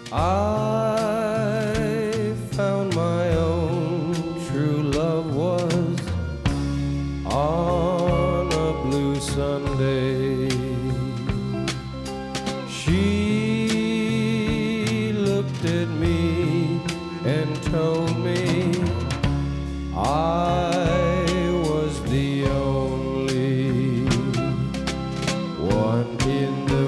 I found my own true love was on a blue Sunday. She looked at me and told me I was the only one in the